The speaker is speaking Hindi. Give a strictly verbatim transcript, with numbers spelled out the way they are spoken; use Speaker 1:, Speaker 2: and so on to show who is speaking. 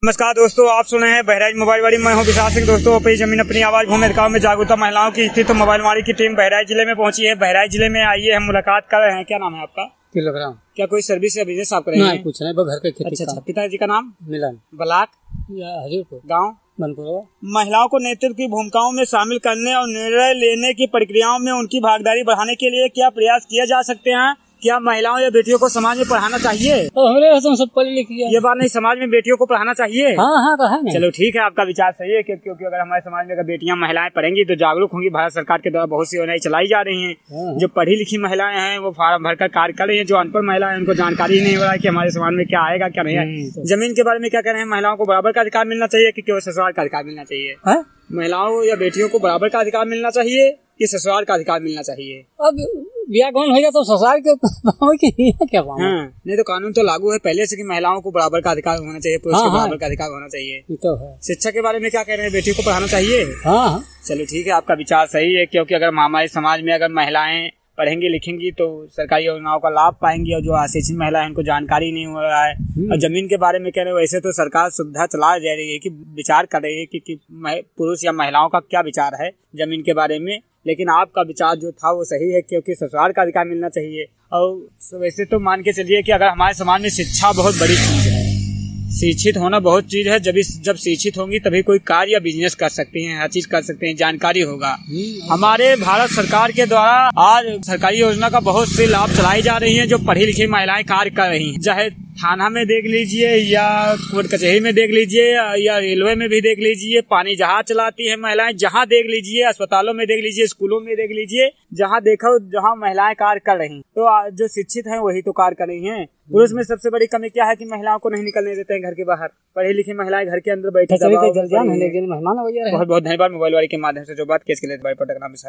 Speaker 1: नमस्कार दोस्तों, आप सुने हैं बहराइच मोबाइल वाली। मैं हूं विशाल सिंह। दोस्तों, अपनी जमीन अपनी आवाज भूमि अधिकार में जागरूकता महिलाओं की स्थिति तो मोबाइल वाली की टीम बहराइच जिले में पहुंची है। बहराइच जिले में आइए, हम मुलाकात कर रहे हैं। क्या नाम है आपका?
Speaker 2: किलोग्राम।
Speaker 1: क्या कोई सर्विस या बिजनेस आप करेंगे?
Speaker 2: नहीं, कुछ नहीं, घर के खेती।
Speaker 1: अच्छा अच्छा। पिताजी का नाम?
Speaker 2: मिलन।
Speaker 1: ब्लाक
Speaker 2: या हजूरपुर
Speaker 1: गाँव
Speaker 2: बनपुर।
Speaker 1: महिलाओं को नेतृत्व की भूमिकाओं में शामिल करने और निर्णय लेने की प्रक्रियाओं में उनकी भागीदारी बढ़ाने के लिए क्या प्रयास किए जा सकते हैं? क्या महिलाओं या बेटियों को समाज में पढ़ाना चाहिए?
Speaker 2: तो हमारे तो सब पढ़े लिखे
Speaker 1: ये बात नहीं, समाज में बेटियों को पढ़ाना चाहिए।
Speaker 2: हाँ हाँ कहा नहीं।
Speaker 1: चलो ठीक है, आपका विचार सही है, क्योंकि अगर हमारे समाज में अगर बेटियां महिलाएं पढ़ेंगी तो जागरूक होंगी। भारत सरकार के द्वारा बहुत सी योजनाएं चलाई जा रही हैं। जो पढ़ी लिखी महिलाएं हैं वो फार्म भरकर कार्य कर रही हैं। जो अनपढ़ महिलाएं उनको जानकारी ही नहीं हो रहा है कि हमारे समाज में क्या आएगा क्या नहीं है। जमीन के बारे में क्या कह रहे हैं? महिलाओं को बराबर का अधिकार मिलना चाहिए कि केवल ससुराल का अधिकार मिलना चाहिए? महिलाओं या बेटियों को बराबर का अधिकार मिलना चाहिए कि ससुराल का अधिकार मिलना चाहिए?
Speaker 2: अब ब्याह कौन हो गया तो ससुराल के क्या बात?
Speaker 1: हाँ, नहीं तो कानून तो लागू है पहले से कि महिलाओं को बराबर का अधिकार होना चाहिए, पुरुष
Speaker 2: हाँ,
Speaker 1: को बराबर
Speaker 2: हाँ,
Speaker 1: का अधिकार होना चाहिए।
Speaker 2: तो है।
Speaker 1: शिक्षा के बारे में क्या कह रहे हैं? बेटियों को पढ़ाना चाहिए?
Speaker 2: हाँ,
Speaker 1: चलो ठीक है, आपका विचार सही है, क्योंकि अगर हमारे समाज में अगर महिलाएं पढ़ेंगी लिखेंगी तो सरकारी योजनाओं का लाभ पाएंगी। और जो अशिक्षित महिला है उनको जानकारी नहीं हो रहा है। और जमीन के बारे में कह रहे हैं, वैसे तो सरकार सुविधा चला जा रही है कि विचार कर रही है कि, कि पुरुष या महिलाओं का क्या विचार है जमीन के बारे में। लेकिन आपका विचार जो था वो सही है, क्योंकि ससुराल का अधिकार मिलना चाहिए। और वैसे तो मान के चलिए कि अगर हमारे समाज में शिक्षा बहुत बड़ी चीज है, शिक्षित होना बहुत चीज है। जब जब शिक्षित होंगी तभी कोई कार्य या बिजनेस कर सकती हैं, हर चीज कर सकते हैं, जानकारी होगा। हमारे भारत सरकार के द्वारा आज सरकारी योजना का बहुत से लाभ चलाई जा रही हैं, जो पढ़ी लिखी महिलाएं कार्य कर रही हैं। चाहे थाना में देख लीजिए या कोर्ट कचहरी में देख लीजिए या रेलवे में भी देख लीजिए, पानी जहाज चलाती है महिलाएं, जहाँ देख लीजिए, अस्पतालों में देख लीजिए, स्कूलों में देख लीजिए, जहाँ देखो जहाँ महिलाएं कार्य कर रही हैं। तो जो शिक्षित हैं वही तो कार्य कर रही हैं। पुरुष में सबसे बड़ी कमी क्या है कि महिलाओं को नहीं निकलने देते हैं घर के बाहर। पढ़ी लिखी महिलाएं घर के अंदर बैठी।
Speaker 2: बहुत बहुत धन्यवाद मोबाइल वाले के माध्यम से जो बात केस के लिए।